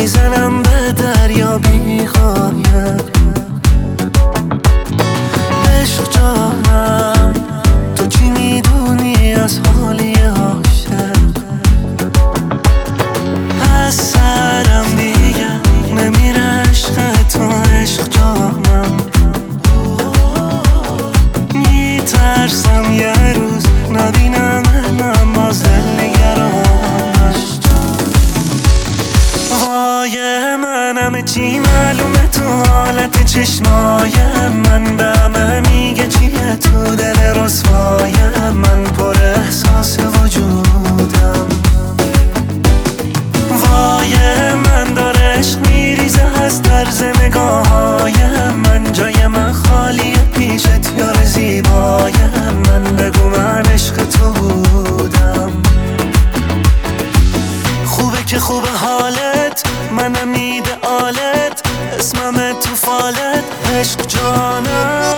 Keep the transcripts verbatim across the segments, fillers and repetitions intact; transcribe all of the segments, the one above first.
میزنم به دریا بی‌غایت. عشق جانم تو چی میدونی از حالی عاشق؟ از سرم دیگه نمیره عشق تو. عشق جانم میترسم یه روز نبینم نماز نگرانش. وای منم چی معلومه تو حالت چشمای من، به همه میگه چیه تو دل رسوای من، پر احساس وجودم. وای من داره عشق میریزه از طرز نگاههای من، جای من خالیه پیشت یار زیبای من، بگو من عشق تو بودم. خوبه که خوبه حالت، منم ایدئالت، اسمم تو فالت، عشق جانم.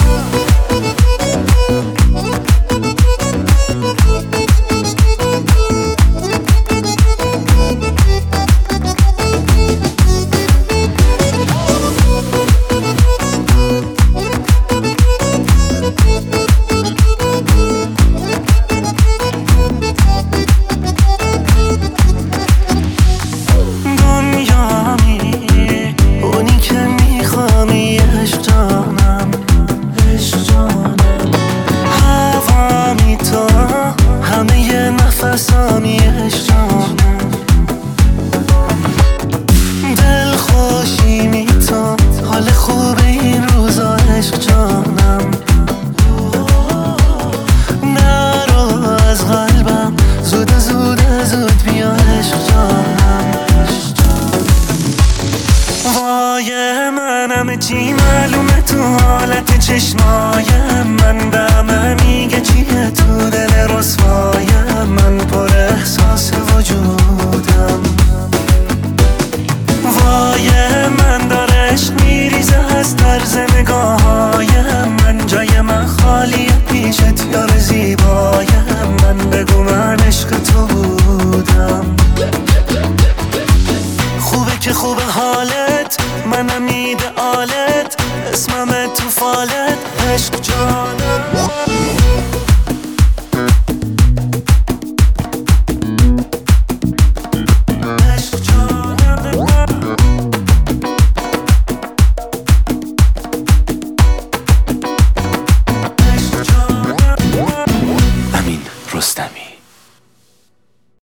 نفسامی عشق جانم، دل خوشی می تو، حال خوب این روزا عشق جانم. نرو از قلبم زود زود زود بیا عشق جانم. وای منم چی معلومه تو حالت چشمای من، به همه میگه چیه تو دل رسوای من، پر احساس وجودم. وای من داره عشق میریزه از طرز نگاههای من، جای من خالیه پیشت یار زیبای من، بگو من عشق تو بودم. خوبه که خوبه حالت، منم ایدئالت، اسمم تو فالت، عشق جانم. امین رستمی.